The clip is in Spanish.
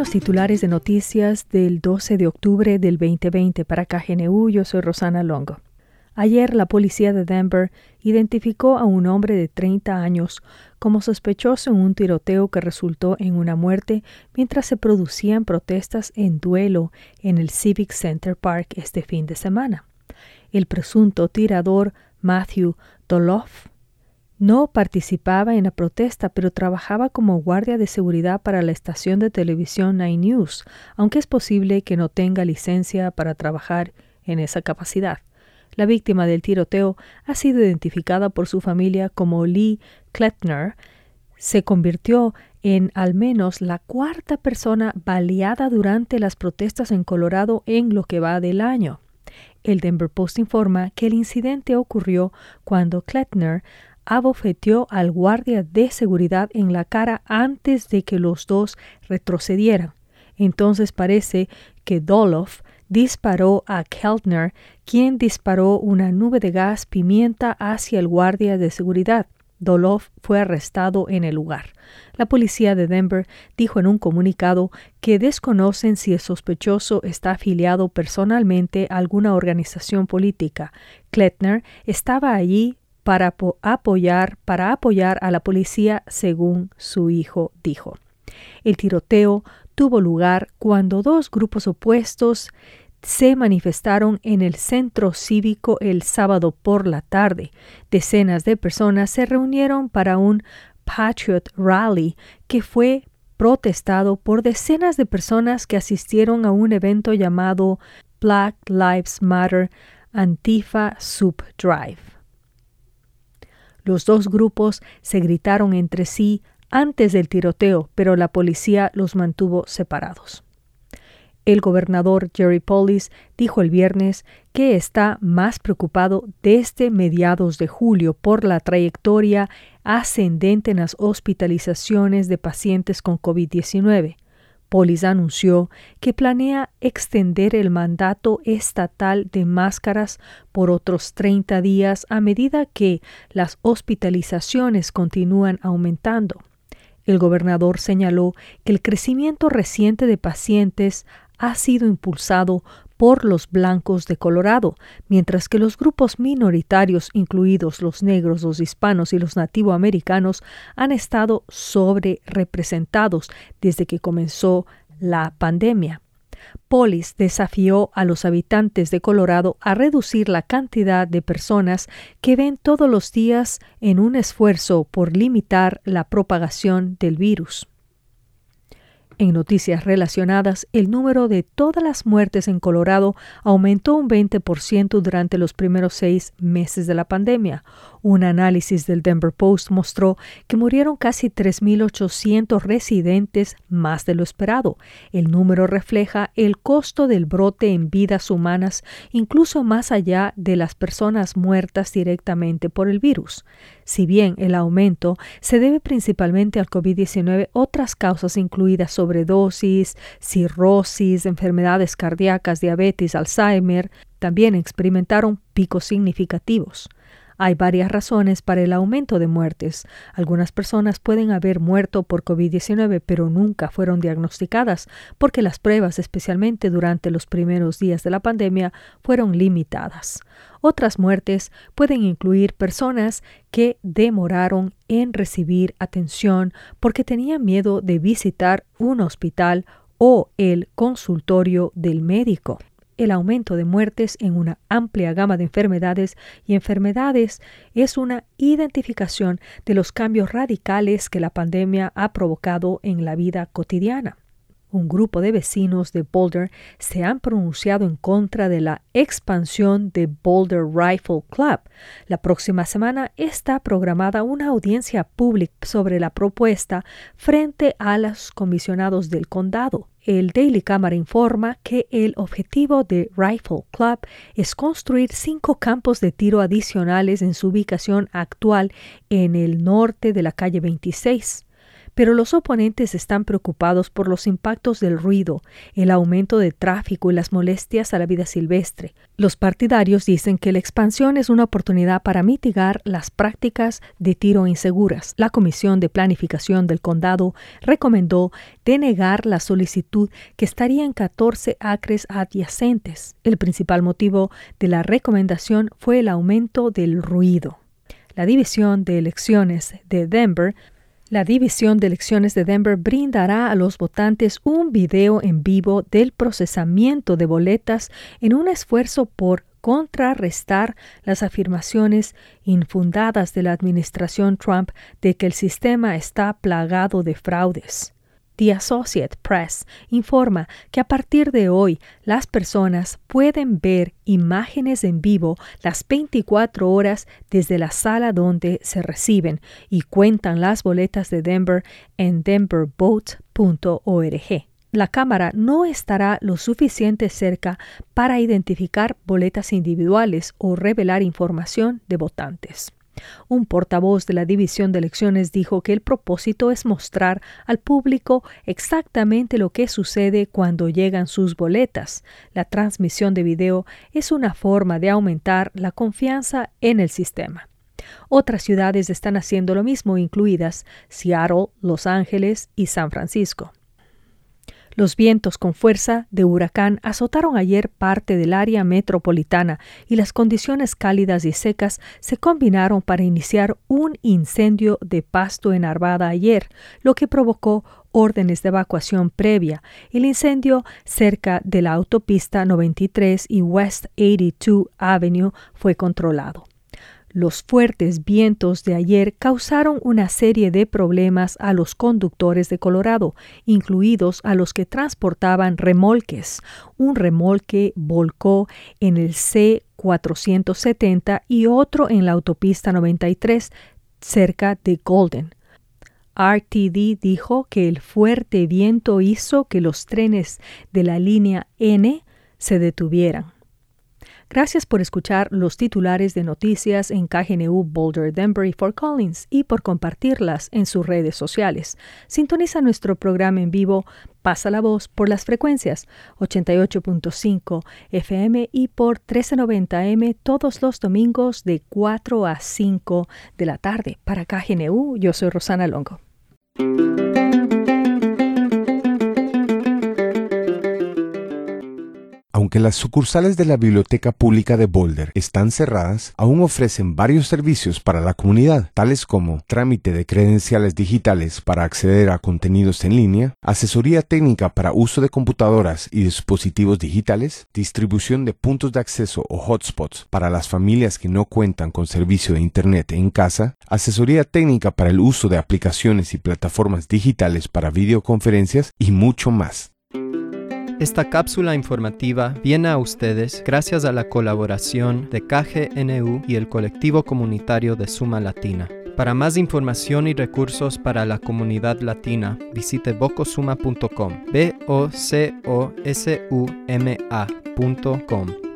los titulares de noticias del 12 de octubre del 2020 para KGNU. Yo soy Rosana Longo. Ayer la policía de Denver identificó a un hombre de 30 años como sospechoso en un tiroteo que resultó en una muerte mientras se producían protestas en duelo en el Civic Center Park este fin de semana. El presunto tirador Matthew Doloff no participaba en la protesta, pero trabajaba como guardia de seguridad para la estación de televisión Nine News, aunque es posible que no tenga licencia para trabajar en esa capacidad. La víctima del tiroteo ha sido identificada por su familia como Lee Klettner. Se convirtió en al menos la cuarta persona baleada durante las protestas en Colorado en lo que va del año. El Denver Post informa que el incidente ocurrió cuando Klettner abofeteó al guardia de seguridad en la cara antes de que los dos retrocedieran. Entonces parece que Doloff disparó a Klettner, quien disparó una nube de gas pimienta hacia el guardia de seguridad. Doloff fue arrestado en el lugar. La policía de Denver dijo en un comunicado que desconocen si el sospechoso está afiliado personalmente a alguna organización política. Klettner estaba allí para apoyar a la policía, según su hijo dijo. El tiroteo tuvo lugar cuando dos grupos opuestos se manifestaron en el centro cívico el sábado por la tarde. Decenas de personas se reunieron para un Patriot Rally que fue protestado por decenas de personas que asistieron a un evento llamado Black Lives Matter Antifa Sub Drive. Los dos grupos se gritaron entre sí antes del tiroteo, pero la policía los mantuvo separados. El gobernador Jerry Polis dijo el viernes que está más preocupado desde mediados de julio por la trayectoria ascendente en las hospitalizaciones de pacientes con COVID-19. Polis anunció que planea extender el mandato estatal de máscaras por otros 30 días a medida que las hospitalizaciones continúan aumentando. El gobernador señaló que el crecimiento reciente de pacientes ha sido impulsado por los blancos de Colorado, mientras que los grupos minoritarios, incluidos los negros, los hispanos y los nativoamericanos, han estado sobrerepresentados desde que comenzó la pandemia. Polis desafió a los habitantes de Colorado a reducir la cantidad de personas que ven todos los días en un esfuerzo por limitar la propagación del virus. En noticias relacionadas, el número de todas las muertes en Colorado aumentó un 20% durante los primeros 6 meses de la pandemia. Un análisis del Denver Post mostró que murieron casi 3,800 residentes, más de lo esperado. El número refleja el costo del brote en vidas humanas, incluso más allá de las personas muertas directamente por el virus. Si bien el aumento se debe principalmente al COVID-19, otras causas incluidas sobredosis, cirrosis, enfermedades cardíacas, diabetes, Alzheimer, también experimentaron picos significativos. Hay varias razones para el aumento de muertes. Algunas personas pueden haber muerto por COVID-19, pero nunca fueron diagnosticadas porque las pruebas, especialmente durante los primeros días de la pandemia, fueron limitadas. Otras muertes pueden incluir personas que demoraron en recibir atención porque tenían miedo de visitar un hospital o el consultorio del médico. El aumento de muertes en una amplia gama de enfermedades es una identificación de los cambios radicales que la pandemia ha provocado en la vida cotidiana. Un grupo de vecinos de Boulder se han pronunciado en contra de la expansión de Boulder Rifle Club. La próxima semana está programada una audiencia pública sobre la propuesta frente a los comisionados del condado. El Daily Camera informa que el objetivo de Rifle Club es construir 5 campos de tiro adicionales en su ubicación actual en el norte de la calle 26. pero los oponentes están preocupados por los impactos del ruido, el aumento de tráfico y las molestias a la vida silvestre. Los partidarios dicen que la expansión es una oportunidad para mitigar las prácticas de tiro inseguras. La Comisión de Planificación del Condado recomendó denegar la solicitud, que estaría en 14 acres adyacentes. El principal motivo de la recomendación fue el aumento del ruido. La División de Elecciones de Denver brindará a los votantes un video en vivo del procesamiento de boletas en un esfuerzo por contrarrestar las afirmaciones infundadas de la administración Trump de que el sistema está plagado de fraudes. The Associated Press informa que a partir de hoy las personas pueden ver imágenes en vivo las 24 horas desde la sala donde se reciben y cuentan las boletas de Denver en denvervote.org. La cámara no estará lo suficiente cerca para identificar boletas individuales o revelar información de votantes. Un portavoz de la División de Elecciones dijo que el propósito es mostrar al público exactamente lo que sucede cuando llegan sus boletas. La transmisión de video es una forma de aumentar la confianza en el sistema. Otras ciudades están haciendo lo mismo, incluidas Seattle, Los Ángeles y San Francisco. Los vientos con fuerza de huracán azotaron ayer parte del área metropolitana y las condiciones cálidas y secas se combinaron para iniciar un incendio de pasto en Arvada ayer, lo que provocó órdenes de evacuación previa. El incendio cerca de la autopista 93 y West 82 Avenue fue controlado. Los fuertes vientos de ayer causaron una serie de problemas a los conductores de Colorado, incluidos a los que transportaban remolques. Un remolque volcó en el C-470 y otro en la autopista 93 cerca de Golden. RTD dijo que el fuerte viento hizo que los trenes de la línea N se detuvieran. Gracias por escuchar los titulares de noticias en KGNU Boulder, Denver y Fort Collins y por compartirlas en sus redes sociales. Sintoniza nuestro programa en vivo Pasa la Voz por las frecuencias 88.5 FM y por 1390M todos los domingos de 4 a 5 de la tarde. Para KGNU, yo soy Rosana Longo. Aunque las sucursales de la Biblioteca Pública de Boulder están cerradas, aún ofrecen varios servicios para la comunidad, tales como trámite de credenciales digitales para acceder a contenidos en línea, asesoría técnica para uso de computadoras y dispositivos digitales, distribución de puntos de acceso o hotspots para las familias que no cuentan con servicio de Internet en casa, asesoría técnica para el uso de aplicaciones y plataformas digitales para videoconferencias y mucho más. Esta cápsula informativa viene a ustedes gracias a la colaboración de KGNU y el colectivo comunitario de Suma Latina. Para más información y recursos para la comunidad latina, visite bocosuma.com, bocosuma.com.